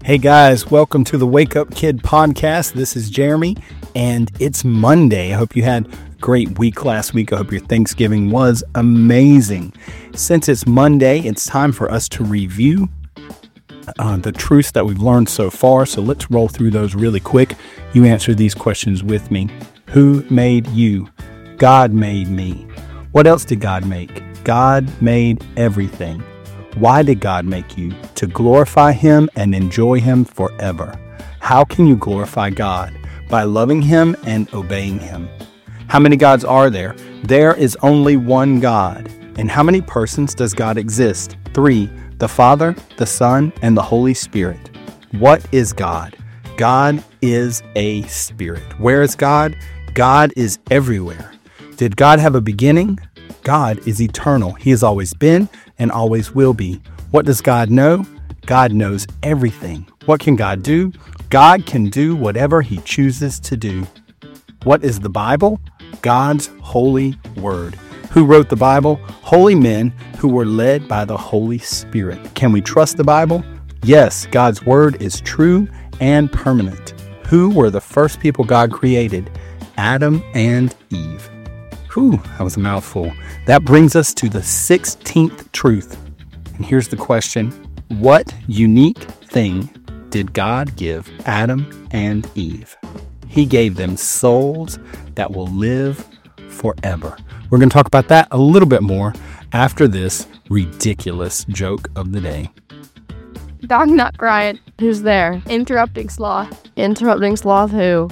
Hey guys, welcome to the Wake Up Kid podcast. This is Jeremy, and it's Monday. I hope you had a great week last week. I hope your Thanksgiving was amazing. Since it's Monday, it's time for us to review the truths that we've learned so far. So let's roll through those really quick. You answer these questions with me. Who made you? God made me. What else did God make? God made everything. Why did God make you? To glorify Him and enjoy Him forever. How can you glorify God? By loving Him and obeying Him. How many gods are there? There is only one God. And how many persons does God exist? 3, the Father, the Son, and the Holy Spirit. What is God? God is a spirit. Where is God? God is everywhere. Did God have a beginning? God is eternal. He has always been and always will be. What does God know? God knows everything. What can God do? God can do whatever He chooses to do. What is the Bible? God's holy word. Who wrote the Bible? Holy men who were led by the Holy Spirit. Can we trust the Bible? Yes, God's word is true and permanent. Who were the first people God created? Adam and Eve. Whew, that was a mouthful. That brings us to the 16th truth. And here's the question. What unique thing did God give Adam and Eve? He gave them souls that will live forever. We're going to talk about that a little bit more after this ridiculous joke of the day. Dog not crying. Who's there? Interrupting sloth. Interrupting sloth who?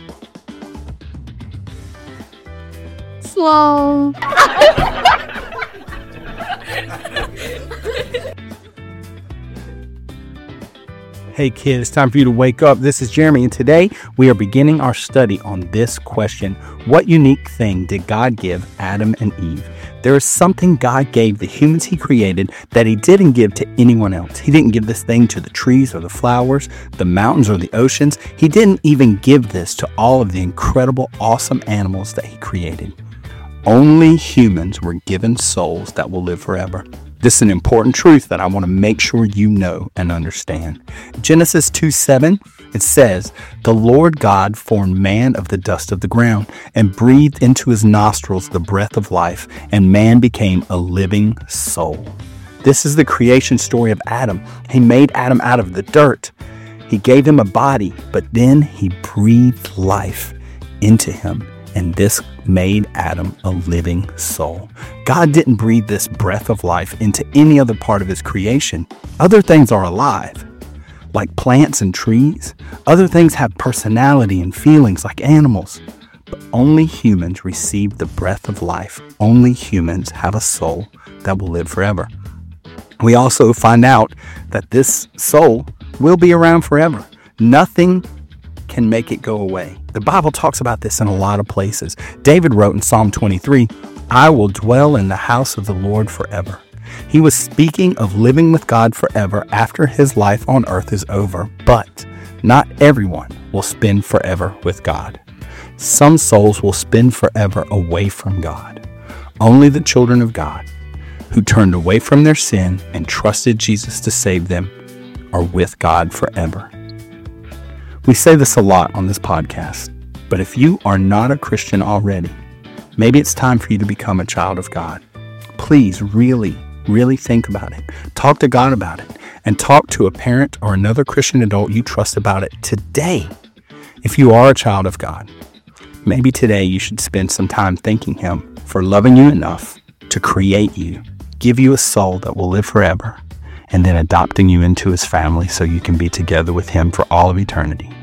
Slow. Hey kid, it's time for you to wake up. This is Jeremy, and today we are beginning our study on this question. What unique thing did God give Adam and Eve? There is something God gave the humans He created that He didn't give to anyone else. He didn't give this thing to the trees or the flowers, the mountains or the oceans. He didn't even give this to all of the incredible, awesome animals that He created. Only humans were given souls that will live forever. This is an important truth that I want to make sure you know and understand. Genesis 2:7, it says, "The Lord God formed man of the dust of the ground and breathed into his nostrils the breath of life, and man became a living soul." This is the creation story of Adam. He made Adam out of the dirt. He gave him a body, but then He breathed life into him. And this made Adam a living soul. God didn't breathe this breath of life into any other part of His creation. Other things are alive, like plants and trees. Other things have personality and feelings, like animals. But only humans receive the breath of life. Only humans have a soul that will live forever. We also find out that this soul will be around forever. Nothing can make it go away. The Bible talks about this in a lot of places. David wrote in Psalm 23, "I will dwell in the house of the Lord forever." He was speaking of living with God forever after his life on earth is over. But not everyone will spend forever with God. Some souls will spend forever away from God. Only the children of God who turned away from their sin and trusted Jesus to save them are with God forever. We say this a lot on this podcast, but if you are not a Christian already, maybe it's time for you to become a child of God. Please really think about it. Talk to God about it, and talk to a parent or another Christian adult you trust about it today. If you are a child of God, maybe today you should spend some time thanking Him for loving you enough to create you, give you a soul that will live forever, and then adopting you into His family so you can be together with Him for all of eternity.